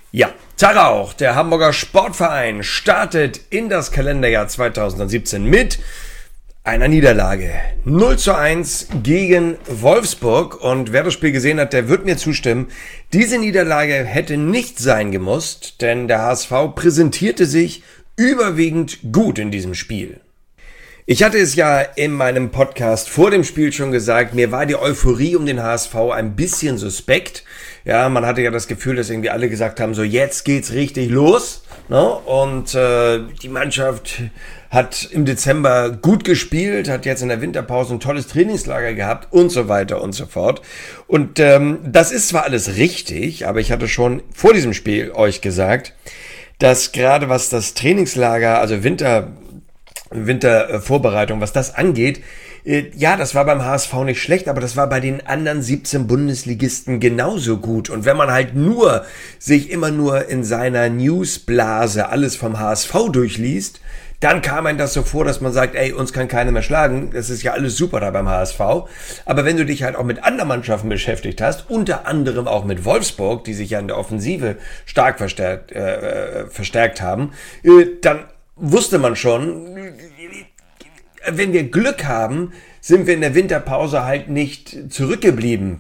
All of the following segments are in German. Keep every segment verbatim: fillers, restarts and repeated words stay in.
Ja, Tag auch. Der Hamburger Sportverein startet in das Kalenderjahr zweitausendsiebzehn mit einer Niederlage. null zu eins gegen Wolfsburg. Und wer das Spiel gesehen hat, der wird mir zustimmen. Diese Niederlage hätte nicht sein gemusst, denn der H S V präsentierte sich überwiegend gut in diesem Spiel. Ich hatte es ja in meinem Podcast vor dem Spiel schon gesagt, mir war die Euphorie um den H S V ein bisschen suspekt. Ja, man hatte ja das Gefühl, dass irgendwie alle gesagt haben, so jetzt geht's richtig los. Ne? Und äh, die Mannschaft hat im Dezember gut gespielt, hat jetzt in der Winterpause ein tolles Trainingslager gehabt und so weiter und so fort. Und ähm, das ist zwar alles richtig, aber ich hatte schon vor diesem Spiel euch gesagt, dass gerade was das Trainingslager, also Winter Wintervorbereitung, was das angeht, ja, das war beim H S V nicht schlecht, aber das war bei den anderen siebzehn Bundesligisten genauso gut. Und wenn man halt nur sich immer nur in seiner Newsblase alles vom H S V durchliest, dann kam einem das so vor, dass man sagt, ey, uns kann keiner mehr schlagen, das ist ja alles super da beim H S V. Aber wenn du dich halt auch mit anderen Mannschaften beschäftigt hast, unter anderem auch mit Wolfsburg, die sich ja in der Offensive stark verstärkt, äh, verstärkt haben, äh, dann wusste man schon, wenn wir Glück haben, sind wir in der Winterpause halt nicht zurückgeblieben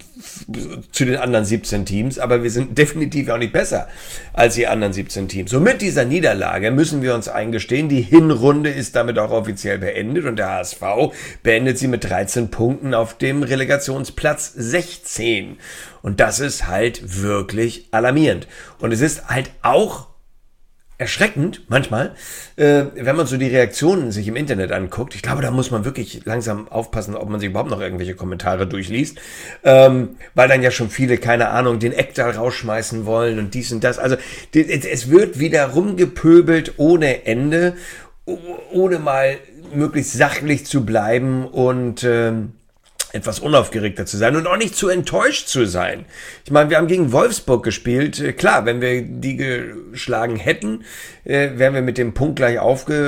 zu den anderen siebzehn Teams, aber wir sind definitiv auch nicht besser als die anderen siebzehn Teams. So mit dieser Niederlage müssen wir uns eingestehen, die Hinrunde ist damit auch offiziell beendet und der H S V beendet sie mit dreizehn Punkten auf dem Relegationsplatz sechzehn. Und das ist halt wirklich alarmierend. Und es ist halt auch erschreckend manchmal, äh, wenn man so die Reaktionen sich im Internet anguckt. Ich glaube, da muss man wirklich langsam aufpassen, ob man sich überhaupt noch irgendwelche Kommentare durchliest, ähm, weil dann ja schon viele, keine Ahnung, den Eckdahl rausschmeißen wollen und dies und das. Also die, es wird wieder rumgepöbelt ohne Ende, ohne mal möglichst sachlich zu bleiben und ähm, etwas unaufgeregter zu sein und auch nicht zu enttäuscht zu sein. Ich meine, wir haben gegen Wolfsburg gespielt. Klar, wenn wir die geschlagen hätten, äh, wären wir mit dem Punkt gleich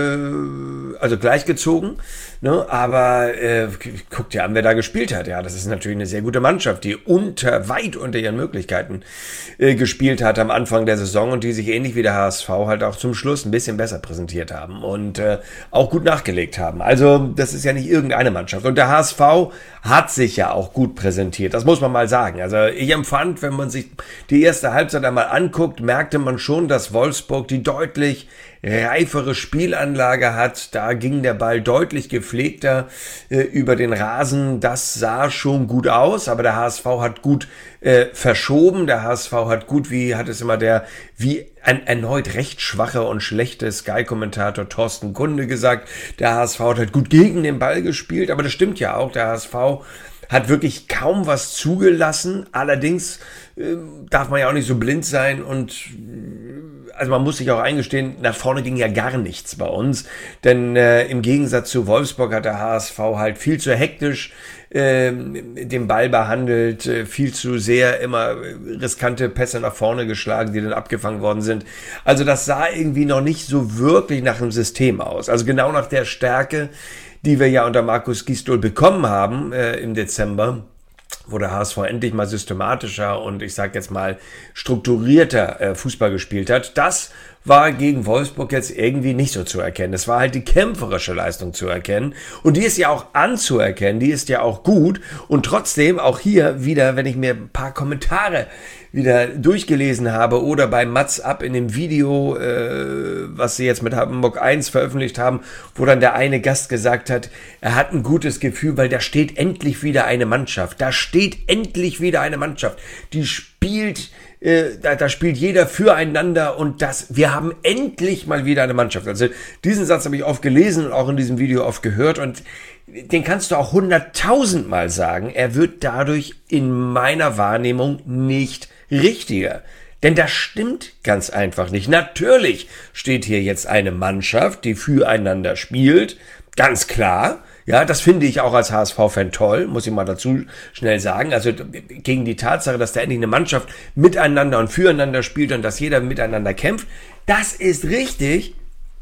aufge, also gleichgezogen. Ne? Aber äh, guckt ja an, wer da gespielt hat. Ja, das ist natürlich eine sehr gute Mannschaft, die unter weit unter ihren Möglichkeiten äh, gespielt hat am Anfang der Saison und die sich ähnlich wie der H S V halt auch zum Schluss ein bisschen besser präsentiert haben und äh, auch gut nachgelegt haben. Also das ist ja nicht irgendeine Mannschaft. Und der H S V hat sich ja auch gut präsentiert. Das muss man mal sagen. Also ich empfand, wenn man sich die erste Halbzeit einmal anguckt, merkte man schon, dass Wolfsburg die deutlich reifere Spielanlage hat. Da ging der Ball deutlich gepflegter äh, über den Rasen. Das sah schon gut aus, aber der H S V hat gut äh, verschoben. Der H S V hat gut, wie hat es immer der, wie ein erneut recht schwacher und schlechter Sky-Kommentator Thorsten Kunde gesagt, der H S V hat halt gut gegen den Ball gespielt, aber das stimmt ja auch. Der H S V hat wirklich kaum was zugelassen. Allerdings äh, darf man ja auch nicht so blind sein und also man muss sich auch eingestehen, nach vorne ging ja gar nichts bei uns, denn äh, im Gegensatz zu Wolfsburg hat der H S V halt viel zu hektisch äh, den Ball behandelt, äh, viel zu sehr immer riskante Pässe nach vorne geschlagen, die dann abgefangen worden sind. Also das sah irgendwie noch nicht so wirklich nach einem System aus, also genau nach der Stärke, die wir ja unter Markus Gisdol bekommen haben äh, im Dezember, wo der H S V endlich mal systematischer und ich sag jetzt mal strukturierter äh, Fußball gespielt hat. Das war gegen Wolfsburg jetzt irgendwie nicht so zu erkennen. Es war halt die kämpferische Leistung zu erkennen und die ist ja auch anzuerkennen, die ist ja auch gut und trotzdem auch hier wieder, wenn ich mir ein paar Kommentare wieder durchgelesen habe oder bei Mats Up in dem Video, äh, was sie jetzt mit Hamburg eins veröffentlicht haben, wo dann der eine Gast gesagt hat, er hat ein gutes Gefühl, weil da steht endlich wieder eine Mannschaft. Da steht endlich wieder eine Mannschaft, die spielt, äh, da, da spielt jeder füreinander und das, wir haben endlich mal wieder eine Mannschaft. Also diesen Satz habe ich oft gelesen und auch in diesem Video oft gehört und den kannst du auch hunderttausendmal sagen. Er wird dadurch in meiner Wahrnehmung nicht richtiger. Denn das stimmt ganz einfach nicht. Natürlich steht hier jetzt eine Mannschaft, die füreinander spielt. Ganz klar. Ja, das finde ich auch als H S V-Fan toll, muss ich mal dazu schnell sagen. Also gegen die Tatsache, dass da endlich eine Mannschaft miteinander und füreinander spielt und dass jeder miteinander kämpft, das ist richtig.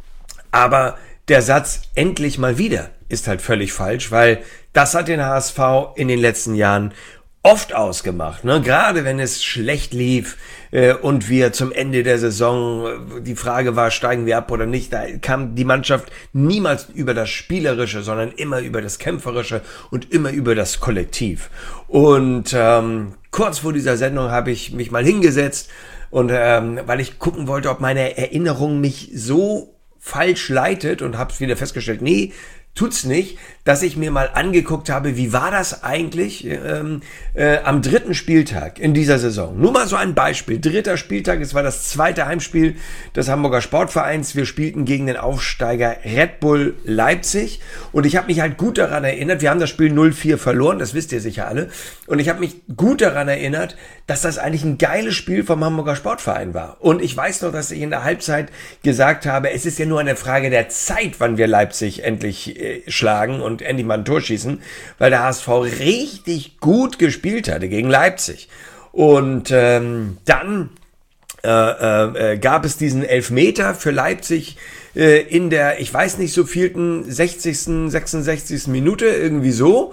Aber der Satz endlich mal wieder ist halt völlig falsch, weil das hat den H S V in den letzten Jahren oft ausgemacht, ne? Gerade wenn es schlecht lief äh, und wir zum Ende der Saison, äh, die Frage war, steigen wir ab oder nicht, da kam die Mannschaft niemals über das Spielerische, sondern immer über das Kämpferische und immer über das Kollektiv. Und ähm, kurz vor dieser Sendung habe ich mich mal hingesetzt und ähm, weil ich gucken wollte, ob meine Erinnerung mich so falsch leitet und habe wieder festgestellt, nee, tut's nicht, dass ich mir mal angeguckt habe, wie war das eigentlich ähm, äh, am dritten Spieltag in dieser Saison. Nur mal so ein Beispiel. Dritter Spieltag, es war das zweite Heimspiel des Hamburger Sportvereins. Wir spielten gegen den Aufsteiger Red Bull Leipzig und ich habe mich halt gut daran erinnert, wir haben das Spiel null vier verloren, das wisst ihr sicher alle, und ich habe mich gut daran erinnert, dass das eigentlich ein geiles Spiel vom Hamburger Sportverein war. Und ich weiß noch, dass ich in der Halbzeit gesagt habe, es ist ja nur eine Frage der Zeit, wann wir Leipzig endlich äh, schlagen und endlich mal ein Tor schießen, weil der H S V richtig gut gespielt hatte gegen Leipzig. Und ähm, dann äh, äh, gab es diesen Elfmeter für Leipzig äh, in der, ich weiß nicht, so vielten sechzigsten, sechsundsechzigsten Minute, irgendwie so.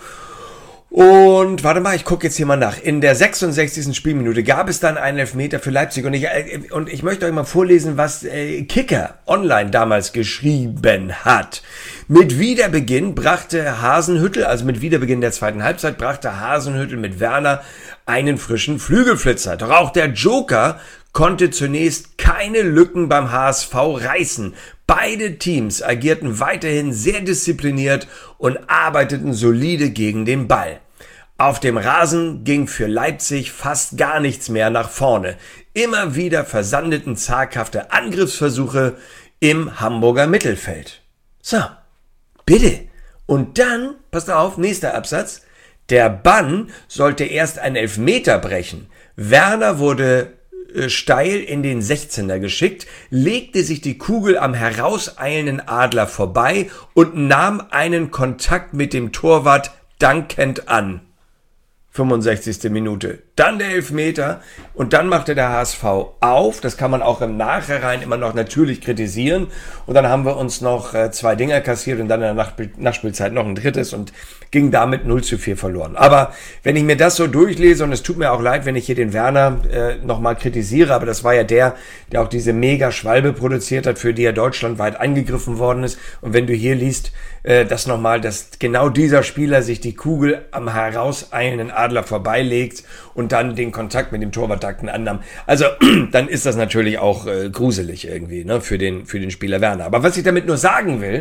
Und warte mal, ich gucke jetzt hier mal nach. In der sechsundsechzigsten Spielminute gab es dann einen Elfmeter für Leipzig. Und ich, äh, und ich möchte euch mal vorlesen, was äh, Kicker online damals geschrieben hat. Mit Wiederbeginn brachte Hasenhüttl, also mit Wiederbeginn der zweiten Halbzeit, brachte Hasenhüttl mit Werner einen frischen Flügelflitzer. Doch auch der Joker konnte zunächst keine Lücken beim H S V reißen. Beide Teams agierten weiterhin sehr diszipliniert und arbeiteten solide gegen den Ball. Auf dem Rasen ging für Leipzig fast gar nichts mehr nach vorne. Immer wieder versandeten zaghafte Angriffsversuche im Hamburger Mittelfeld. So, bitte. Und dann, passt auf, nächster Absatz. Der Bann sollte erst einen Elfmeter brechen. Werner wurde steil in den sechzehner geschickt, legte sich die Kugel am herauseilenden Adler vorbei und nahm einen Kontakt mit dem Torwart dankend an. fünfundsechzigste Minute. Dann der Elfmeter und dann machte der H S V auf. Das kann man auch im Nachhinein immer noch natürlich kritisieren. Und dann haben wir uns noch äh, zwei Dinger kassiert und dann in der Nachspiel- Nachspielzeit noch ein drittes und ging damit null zu vier verloren. Aber wenn ich mir das so durchlese, und es tut mir auch leid, wenn ich hier den Werner äh, nochmal kritisiere, aber das war ja der, der auch diese Mega-Schwalbe produziert hat, für die er deutschlandweit angegriffen worden ist. Und wenn du hier liest, äh, das nochmal, dass genau dieser Spieler sich die Kugel am herauseilenden Adler vorbeilegt und dann den Kontakt mit dem Torwarttakten annahm. Also, dann ist das natürlich auch äh, gruselig irgendwie, ne, für den, für den Spieler Werner. Aber was ich damit nur sagen will,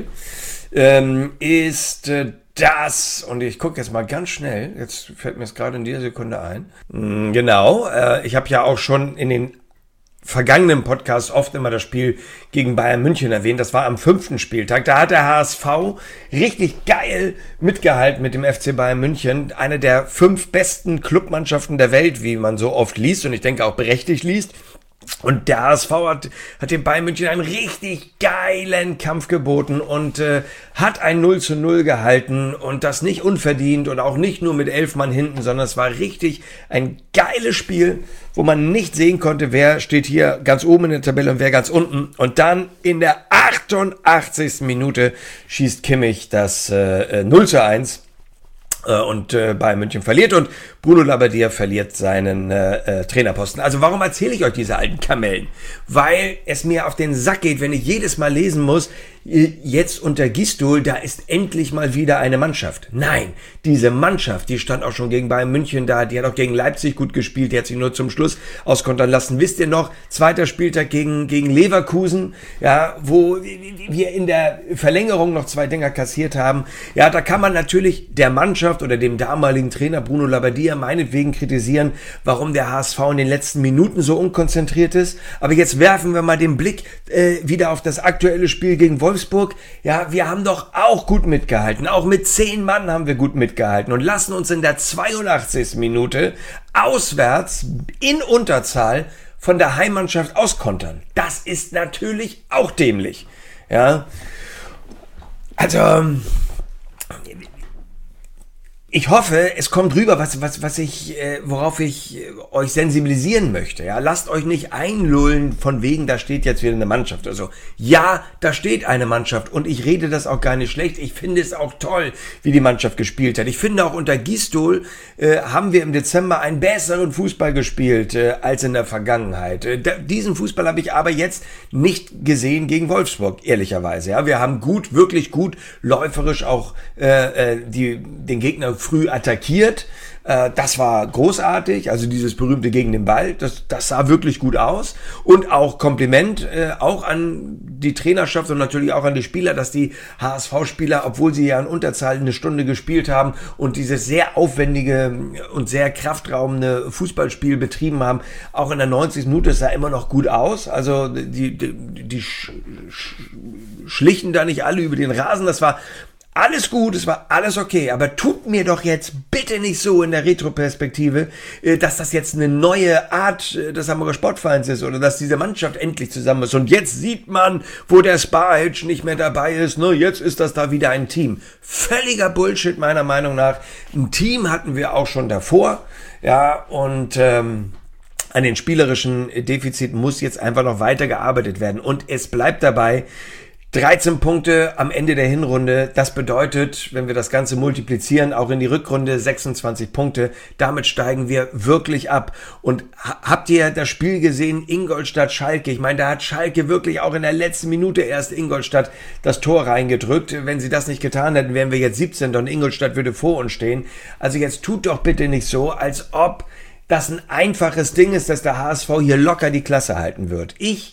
ähm, ist äh, das, und ich gucke jetzt mal ganz schnell, jetzt fällt mir es gerade in dieser Sekunde ein. Mm, genau, äh, ich habe ja auch schon in den vergangenen Podcast oft immer das Spiel gegen Bayern München erwähnt. Das war am fünften Spieltag. Da hat der H S V richtig geil mitgehalten mit dem F C Bayern München. Eine der fünf besten Clubmannschaften der Welt, wie man so oft liest und ich denke auch berechtigt liest. Und der H S V hat, hat dem Bayern München einen richtig geilen Kampf geboten und äh, hat ein null zu null gehalten und das nicht unverdient und auch nicht nur mit elf Mann hinten, sondern es war richtig ein geiles Spiel, wo man nicht sehen konnte, wer steht hier ganz oben in der Tabelle und wer ganz unten. Und dann in der achtundachtzigsten Minute schießt Kimmich das äh, null zu eins. Und äh, Bayern München verliert und Bruno Labbadia verliert seinen äh, äh, Trainerposten. Also warum erzähle ich euch diese alten Kamellen? Weil es mir auf den Sack geht, wenn ich jedes Mal lesen muss, jetzt unter Gistol, da ist endlich mal wieder eine Mannschaft. Nein, diese Mannschaft, die stand auch schon gegen Bayern München da, die hat auch gegen Leipzig gut gespielt, die hat sich nur zum Schluss auskontern lassen. Wisst ihr noch, zweiter Spieltag gegen, gegen Leverkusen, ja, wo wir in der Verlängerung noch zwei Dinger kassiert haben. Ja, da kann man natürlich der Mannschaft oder dem damaligen Trainer Bruno Labbadia meinetwegen kritisieren, warum der H S V in den letzten Minuten so unkonzentriert ist. Aber jetzt werfen wir mal den Blick äh, wieder auf das aktuelle Spiel gegen Wolfsburg. Ja, wir haben doch auch gut mitgehalten. Auch mit zehn Mann haben wir gut mitgehalten und lassen uns in der zweiundachtzigsten Minute auswärts in Unterzahl von der Heimmannschaft auskontern. Das ist natürlich auch dämlich. Ja, also ich hoffe, es kommt rüber, was, was, was ich, äh, worauf ich äh, euch sensibilisieren möchte. Ja, lasst euch nicht einlullen von wegen, da steht jetzt wieder eine Mannschaft oder so. Ja, da steht eine Mannschaft und ich rede das auch gar nicht schlecht. Ich finde es auch toll, wie die Mannschaft gespielt hat. Ich finde auch unter Gistol äh, haben wir im Dezember einen besseren Fußball gespielt äh, als in der Vergangenheit. Äh, da, diesen Fußball habe ich aber jetzt nicht gesehen gegen Wolfsburg, ehrlicherweise. Ja, wir haben gut, wirklich gut, läuferisch auch äh, äh, die, den Gegner früh attackiert. Äh, das war großartig, also dieses berühmte gegen den Ball, das, das sah wirklich gut aus. Und auch Kompliment äh, auch an die Trainerschaft und natürlich auch an die Spieler, dass die H S V-Spieler, obwohl sie ja in Unterzahl eine Stunde gespielt haben und dieses sehr aufwendige und sehr kraftraubende Fußballspiel betrieben haben, auch in der neunzigsten Minute, es sah immer noch gut aus. Also die, die, die sch, sch, schlichen da nicht alle über den Rasen, das war alles gut, es war alles okay, aber tut mir doch jetzt bitte nicht so in der Retroperspektive, dass das jetzt eine neue Art des Hamburger Sportvereins ist oder dass diese Mannschaft endlich zusammen ist. Und jetzt sieht man, wo der Spahic nicht mehr dabei ist, ne, jetzt ist das da wieder ein Team. Völliger Bullshit meiner Meinung nach. Ein Team hatten wir auch schon davor, ja, und ähm, an den spielerischen Defiziten muss jetzt einfach noch weiter gearbeitet werden. Und es bleibt dabei, dreizehn Punkte am Ende der Hinrunde, das bedeutet, wenn wir das Ganze multiplizieren, auch in die Rückrunde sechsundzwanzig Punkte, damit steigen wir wirklich ab. Und habt ihr das Spiel gesehen, Ingolstadt-Schalke? Ich meine, da hat Schalke wirklich auch in der letzten Minute erst Ingolstadt das Tor reingedrückt. Wenn sie das nicht getan hätten, wären wir jetzt siebzehnter und Ingolstadt würde vor uns stehen. Also jetzt tut doch bitte nicht so, als ob das ein einfaches Ding ist, dass der H S V hier locker die Klasse halten wird. Ich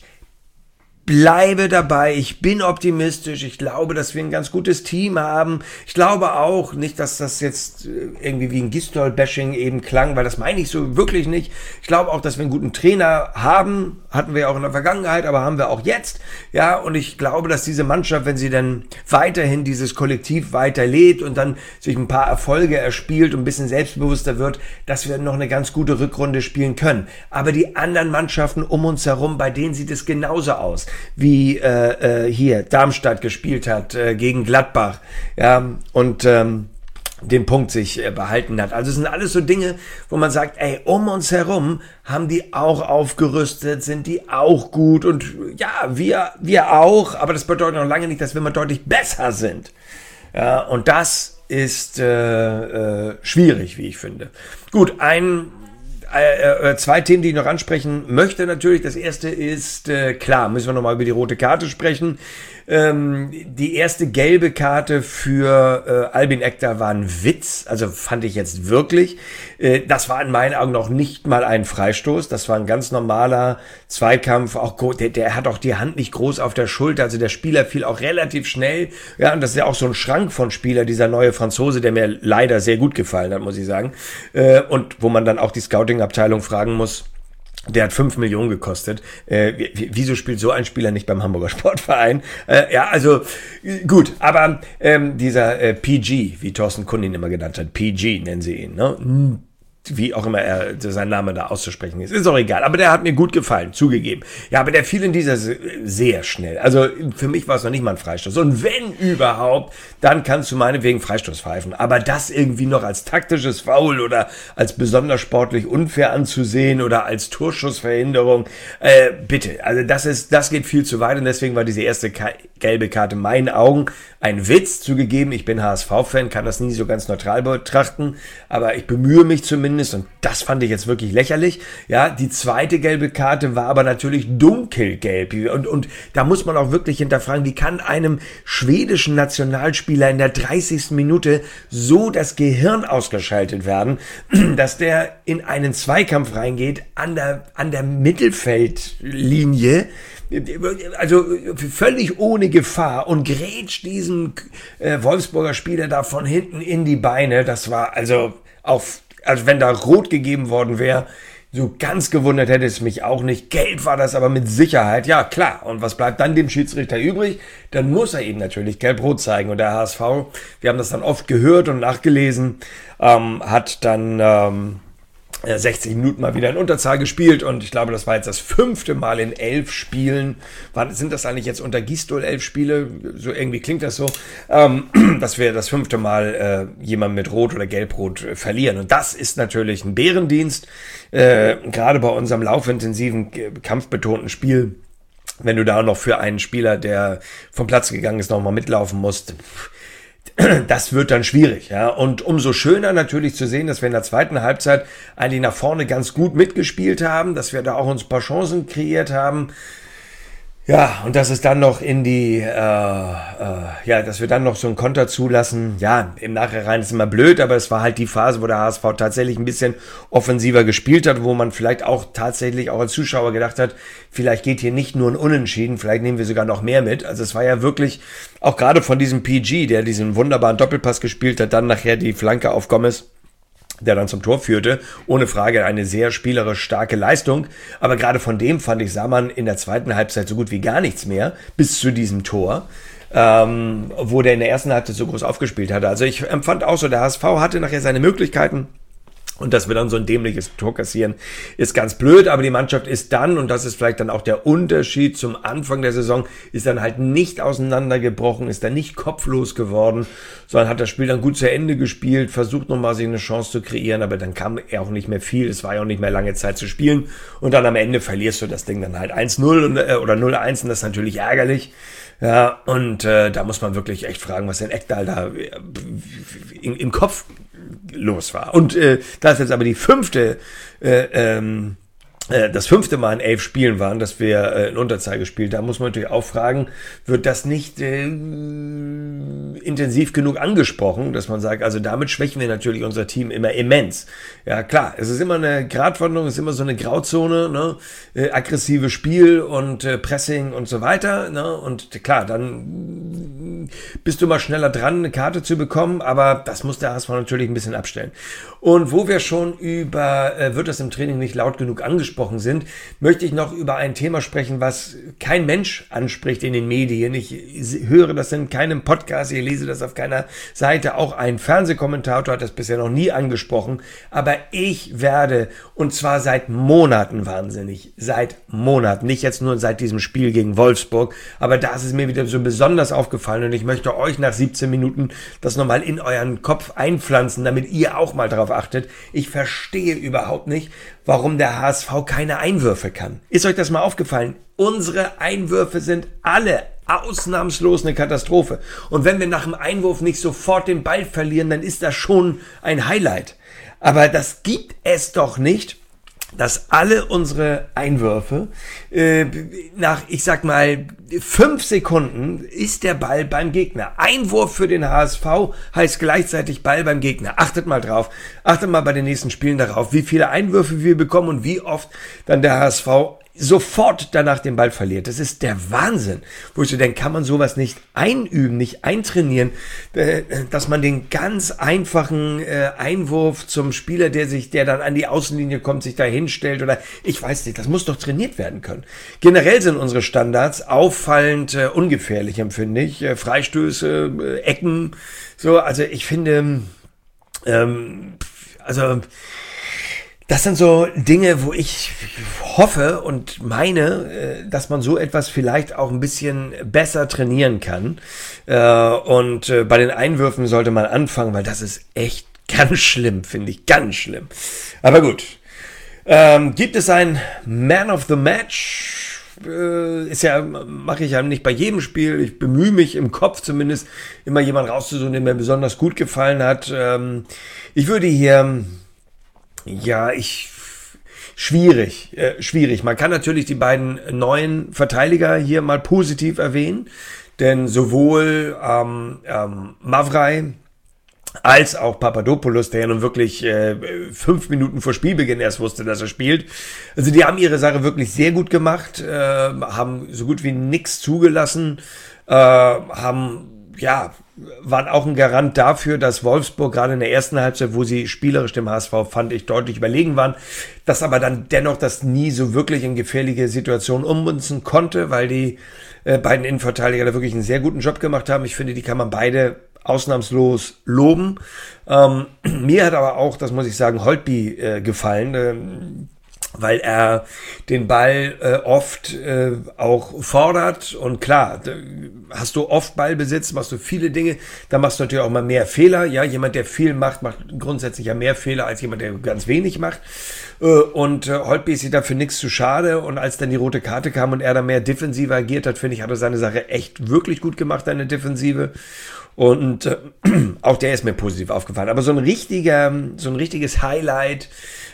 bleibe dabei, ich bin optimistisch, ich glaube, dass wir ein ganz gutes Team haben. Ich glaube auch nicht, dass das jetzt irgendwie wie ein Gistol-Bashing eben klang, weil das meine ich so wirklich nicht. Ich glaube auch, dass wir einen guten Trainer haben, hatten wir auch in der Vergangenheit, aber haben wir auch jetzt. Ja, und ich glaube, dass diese Mannschaft, wenn sie dann weiterhin dieses Kollektiv weiterlebt und dann sich ein paar Erfolge erspielt und ein bisschen selbstbewusster wird, dass wir noch eine ganz gute Rückrunde spielen können. Aber die anderen Mannschaften um uns herum, bei denen sieht es genauso aus, wie äh, äh, hier Darmstadt gespielt hat äh, gegen Gladbach, ja, und ähm, den Punkt sich äh, behalten hat. Also es sind alles so Dinge, wo man sagt, ey, um uns herum haben die auch aufgerüstet, sind die auch gut und ja, wir wir auch, aber das bedeutet noch lange nicht, dass wir mal deutlich besser sind. Ja, und das ist äh, äh, schwierig, wie ich finde. Gut, ein Äh, äh, zwei Themen, die ich noch ansprechen möchte natürlich. Das erste ist, äh, klar, müssen wir nochmal über die rote Karte sprechen. Ähm, die erste gelbe Karte für äh, Albin Ekdal war ein Witz, also fand ich jetzt wirklich. Äh, das war in meinen Augen noch nicht mal ein Freistoß, das war ein ganz normaler Zweikampf. Auch der, der hat auch die Hand nicht groß auf der Schulter, also der Spieler fiel auch relativ schnell. Ja, und das ist ja auch so ein Schrank von Spieler, dieser neue Franzose, der mir leider sehr gut gefallen hat, muss ich sagen. Äh, und wo man dann auch die Scouting-Abteilung fragen muss, der hat fünf Millionen gekostet. Äh, wieso spielt so ein Spieler nicht beim Hamburger Sportverein? Äh, ja, also gut, aber ähm, dieser äh, P G, wie Thorsten Kuhn ihn immer genannt hat, P G nennen sie ihn, ne? Wie auch immer er, sein Name da auszusprechen ist. Ist auch egal, aber der hat mir gut gefallen, zugegeben. Ja, aber der fiel in dieser sehr schnell. Also für mich war es noch nicht mal ein Freistoß. Und wenn überhaupt, dann kannst du meinetwegen Freistoß pfeifen. Aber das irgendwie noch als taktisches Foul oder als besonders sportlich unfair anzusehen oder als Torschussverhinderung, äh, bitte. Also das ist, das geht viel zu weit und deswegen war diese erste Ka- gelbe Karte in meinen Augen ein Witz. Zugegeben, ich bin H S V-Fan, kann das nie so ganz neutral betrachten, aber ich bemühe mich zumindest. Und das fand ich jetzt wirklich lächerlich. Ja, die zweite gelbe Karte war aber natürlich dunkelgelb. Und, und da muss man auch wirklich hinterfragen, wie kann einem schwedischen Nationalspieler in der dreißigsten Minute so das Gehirn ausgeschaltet werden, dass der in einen Zweikampf reingeht an der, an der Mittelfeldlinie, also völlig ohne Gefahr und grätscht diesen äh, Wolfsburger Spieler da von hinten in die Beine. Das war also auf, also wenn da rot gegeben worden wäre, so ganz gewundert hätte es mich auch nicht. Gelb war das aber mit Sicherheit. Ja, klar. Und was bleibt dann dem Schiedsrichter übrig? Dann muss er eben natürlich gelb-rot zeigen. Und der H S V, wir haben das dann oft gehört und nachgelesen, ähm, hat dann... Ähm, sechzig Minuten mal wieder in Unterzahl gespielt und ich glaube, das war jetzt das fünfte Mal in elf Spielen. War, sind das eigentlich jetzt unter Gisdol elf Spiele? So irgendwie klingt das so, ähm, dass wir das fünfte Mal äh, jemanden mit Rot oder Gelb-Rot äh, verlieren. Und das ist natürlich ein Bärendienst, äh, gerade bei unserem laufintensiven, kampfbetonten Spiel. Wenn du da noch für einen Spieler, der vom Platz gegangen ist, nochmal mitlaufen musst, das wird dann schwierig, ja. Und umso schöner natürlich zu sehen, dass wir in der zweiten Halbzeit eigentlich nach vorne ganz gut mitgespielt haben, dass wir da auch uns ein paar Chancen kreiert haben. Ja, und dass es dann noch in die, äh, äh, ja, dass wir dann noch so einen Konter zulassen. Ja, im Nachhinein ist immer blöd, aber es war halt die Phase, wo der H S V tatsächlich ein bisschen offensiver gespielt hat, wo man vielleicht auch tatsächlich auch als Zuschauer gedacht hat, vielleicht geht hier nicht nur ein Unentschieden, vielleicht nehmen wir sogar noch mehr mit. Also es war ja wirklich, auch gerade von diesem P G, der diesen wunderbaren Doppelpass gespielt hat, dann nachher die Flanke auf Gomez, der dann zum Tor führte, ohne Frage eine sehr spielerisch starke Leistung, aber gerade von dem fand ich, sah man in der zweiten Halbzeit so gut wie gar nichts mehr, bis zu diesem Tor, ähm, wo der in der ersten Halbzeit so groß aufgespielt hatte. Also ich empfand auch so, der H S V hatte nachher seine Möglichkeiten, und dass wir dann so ein dämliches Tor kassieren, ist ganz blöd, aber die Mannschaft ist dann, und das ist vielleicht dann auch der Unterschied zum Anfang der Saison, ist dann halt nicht auseinandergebrochen, ist dann nicht kopflos geworden, sondern hat das Spiel dann gut zu Ende gespielt, versucht nochmal sich eine Chance zu kreieren, aber dann kam er auch nicht mehr viel, es war ja auch nicht mehr lange Zeit zu spielen und dann am Ende verlierst du das Ding dann halt eins null und, äh, oder null eins und das ist natürlich ärgerlich. Ja, und äh, da muss man wirklich echt fragen, was denn Ekdal da äh, im, im Kopf los war. Und äh, da ist jetzt aber die fünfte, äh, ähm, äh, das fünfte Mal in elf Spielen waren, dass wir äh, in Unterzahl gespielt haben, muss man natürlich auch fragen, wird das nicht äh, intensiv genug angesprochen, dass man sagt, also damit schwächen wir natürlich unser Team immer immens. Ja klar, es ist immer eine Gratwanderung, es ist immer so eine Grauzone, ne? Äh, aggressives Spiel und äh, Pressing und so weiter, ne? Und klar, dann bist du mal schneller dran, eine Karte zu bekommen, aber das muss der H S V natürlich ein bisschen abstellen. Und wo wir schon über, äh, wird das im Training nicht laut genug angesprochen sind, möchte ich noch über ein Thema sprechen, was kein Mensch anspricht in den Medien. Ich höre das in keinem Podcast, ich lese das auf keiner Seite. Auch ein Fernsehkommentator hat das bisher noch nie angesprochen. Aber ich werde, und zwar seit Monaten wahnsinnig, seit Monaten, nicht jetzt nur seit diesem Spiel gegen Wolfsburg, aber da ist es mir wieder so besonders aufgefallen und ich möchte euch nach siebzehn Minuten das nochmal in euren Kopf einpflanzen, damit ihr auch mal darauf achtet. Ich verstehe überhaupt nicht, warum der H S V keine Einwürfe kann. Ist euch das mal aufgefallen? Unsere Einwürfe sind alle ausnahmslos eine Katastrophe. Und wenn wir nach dem Einwurf nicht sofort den Ball verlieren, dann ist das schon ein Highlight. Aber das gibt es doch nicht, dass alle unsere Einwürfe äh, nach, ich sag mal, fünf Sekunden ist der Ball beim Gegner. Einwurf für den H S V heißt gleichzeitig Ball beim Gegner. Achtet mal drauf. Achtet mal bei den nächsten Spielen darauf, wie viele Einwürfe wir bekommen und wie oft dann der H S V sofort danach den Ball verliert. Das ist der Wahnsinn. Wo ich so denke, kann man sowas nicht einüben, nicht eintrainieren, dass man den ganz einfachen Einwurf zum Spieler, der sich, der dann an die Außenlinie kommt, sich da hinstellt oder ich weiß nicht, das muss doch trainiert werden können. Generell sind unsere Standards auffallend ungefährlich, empfinde ich. Freistöße, Ecken, so, also ich finde, ähm, also das sind so Dinge, wo ich hoffe und meine, dass man so etwas vielleicht auch ein bisschen besser trainieren kann. Und bei den Einwürfen sollte man anfangen, weil das ist echt ganz schlimm, finde ich, ganz schlimm. Aber gut. Ähm, gibt es ein Man of the Match? Äh, ist ja, mache ich ja nicht bei jedem Spiel. Ich bemühe mich im Kopf zumindest immer jemanden rauszusuchen, der mir besonders gut gefallen hat. Ähm, ich würde hier Ja, ich, schwierig, äh, schwierig. Man kann natürlich die beiden neuen Verteidiger hier mal positiv erwähnen, denn sowohl ähm, ähm, Mavrai als auch Papadopoulos, der ja nun wirklich äh, fünf Minuten vor Spielbeginn erst wusste, dass er spielt. Also die haben ihre Sache wirklich sehr gut gemacht, äh, haben so gut wie nichts zugelassen, äh, haben, ja, waren auch ein Garant dafür, dass Wolfsburg gerade in der ersten Halbzeit, wo sie spielerisch dem H S V, fand ich, deutlich überlegen waren, dass aber dann dennoch das nie so wirklich in gefährliche Situationen ummünzen konnte, weil die äh, beiden Innenverteidiger da wirklich einen sehr guten Job gemacht haben. Ich finde, die kann man beide ausnahmslos loben. Ähm, mir hat aber auch, das muss ich sagen, Holtby äh, gefallen, äh, weil er den Ball äh, oft äh, auch fordert. Und klar, hast du oft Ballbesitz, machst du viele Dinge, dann machst du natürlich auch mal mehr Fehler. Ja, jemand, der viel macht, macht grundsätzlich ja mehr Fehler als jemand, der ganz wenig macht. Äh, und äh, Holtby ist sich dafür nichts zu schade. Und als dann die rote Karte kam und er dann mehr defensiver agiert hat, finde ich, hat er seine Sache echt wirklich gut gemacht, seine Defensive. Und äh, auch der ist mir positiv aufgefallen. Aber so ein richtiger, so ein richtiges Highlight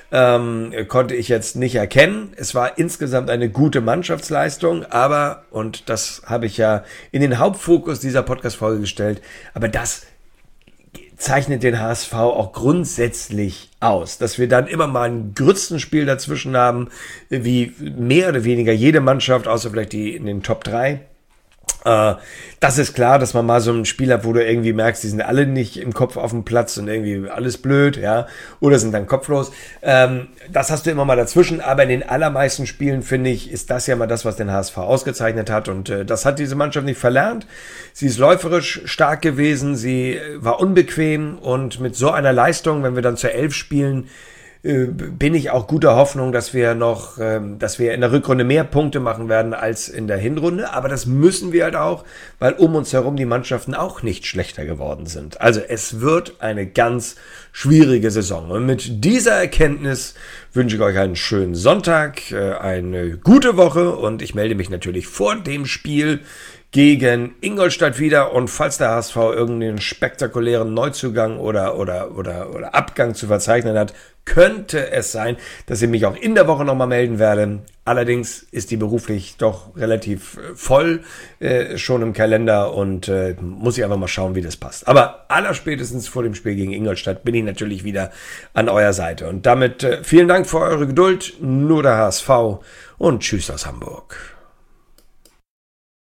ähm, konnte ich jetzt nicht erkennen. Es war insgesamt eine gute Mannschaftsleistung, aber, und das habe ich ja in den Hauptfokus dieser Podcast-Folge gestellt, aber das zeichnet den H S V auch grundsätzlich aus, dass wir dann immer mal ein Grützenspiel dazwischen haben, wie mehr oder weniger jede Mannschaft, außer vielleicht die in den Top drei. Äh, das ist klar, dass man mal so ein Spiel hat, wo du irgendwie merkst, die sind alle nicht im Kopf auf dem Platz und irgendwie alles blöd, ja, oder sind dann kopflos. Ähm, das hast du immer mal dazwischen, aber in den allermeisten Spielen, finde ich, ist das ja mal das, was den H S V ausgezeichnet hat, und äh, das hat diese Mannschaft nicht verlernt. Sie ist läuferisch stark gewesen, sie war unbequem, und mit so einer Leistung, wenn wir dann zur Elf spielen, bin ich auch guter Hoffnung, dass wir noch, dass wir in der Rückrunde mehr Punkte machen werden als in der Hinrunde. Aber das müssen wir halt auch, weil um uns herum die Mannschaften auch nicht schlechter geworden sind. Also es wird eine ganz schwierige Saison. Und mit dieser Erkenntnis wünsche ich euch einen schönen Sonntag, eine gute Woche, und ich melde mich natürlich vor dem Spiel gegen Ingolstadt wieder, und falls der H S V irgendeinen spektakulären Neuzugang oder, oder, oder, oder Abgang zu verzeichnen hat, könnte es sein, dass ich mich auch in der Woche nochmal melden werde. Allerdings ist die beruflich doch relativ voll äh, schon im Kalender, und äh, muss ich einfach mal schauen, wie das passt. Aber allerspätestens vor dem Spiel gegen Ingolstadt bin ich natürlich wieder an eurer Seite. Und damit äh, vielen Dank für eure Geduld. Nur der H S V und tschüss aus Hamburg.